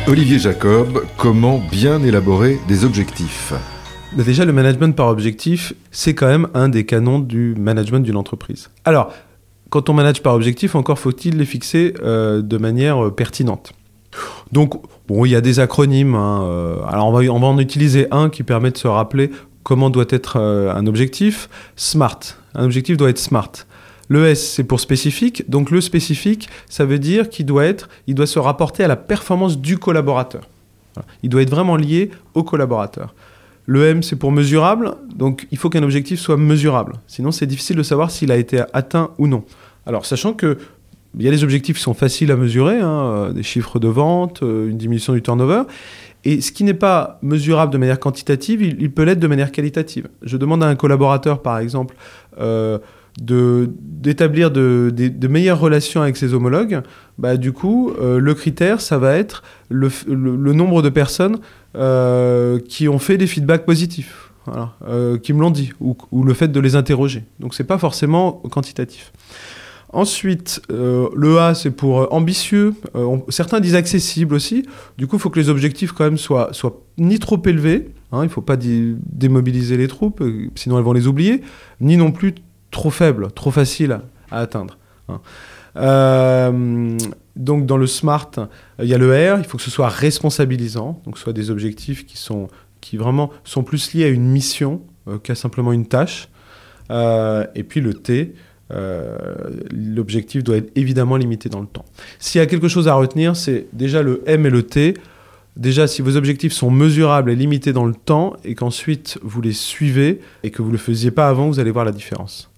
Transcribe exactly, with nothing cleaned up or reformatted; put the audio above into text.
Olivier Jacob, comment bien élaborer des objectifs ? Déjà, le management par objectif, c'est quand même un des canons du management d'une entreprise. Alors, quand on manage par objectif, encore faut-il les fixer euh, de manière euh, pertinente. Donc, bon, il y a des acronymes. Hein, euh, alors, on va, on va en utiliser un qui permet de se rappeler comment doit être euh, un objectif. SMART. Un objectif doit être SMART. Le S, c'est pour spécifique. Donc, le spécifique, ça veut dire qu'il doit être, il doit se rapporter à la performance du collaborateur. Voilà. Il doit être vraiment lié au collaborateur. Le M, c'est pour mesurable. Donc, il faut qu'un objectif soit mesurable. Sinon, c'est difficile de savoir s'il a été atteint ou non. Alors, sachant que il y a des objectifs qui sont faciles à mesurer, hein, des chiffres de vente, une diminution du turnover. Et ce qui n'est pas mesurable de manière quantitative, il, il peut l'être de manière qualitative. Je demande à un collaborateur, par exemple, euh, de, d'établir de, de, de meilleures relations avec ses homologues. Bah, du coup, euh, le critère, ça va être le, le, le nombre de personnes euh, qui ont fait des feedbacks positifs, voilà, euh, qui me l'ont dit, ou, ou le fait de les interroger. Donc, ce n'est pas forcément quantitatif. Ensuite, euh, le A, c'est pour ambitieux. Euh, on, certains disent accessible aussi. Du coup, il faut que les objectifs, quand même, soient, soient ni trop élevés. Hein, il ne faut pas dé- démobiliser les troupes, euh, sinon elles vont les oublier. Ni non plus trop faibles, trop faciles à atteindre. Hein. Euh, donc, dans le SMART, il y a le R. Il faut que ce soit responsabilisant. Donc, ce soit des objectifs qui, sont, qui vraiment sont plus liés à une mission euh, qu'à simplement une tâche. Euh, et puis, le T... Euh, l'objectif doit être évidemment limité dans le temps. S'il y a quelque chose à retenir, c'est déjà le M et le T. Déjà, si vos objectifs sont mesurables et limités dans le temps et qu'ensuite vous les suivez et que vous ne le faisiez pas avant, vous allez voir la différence.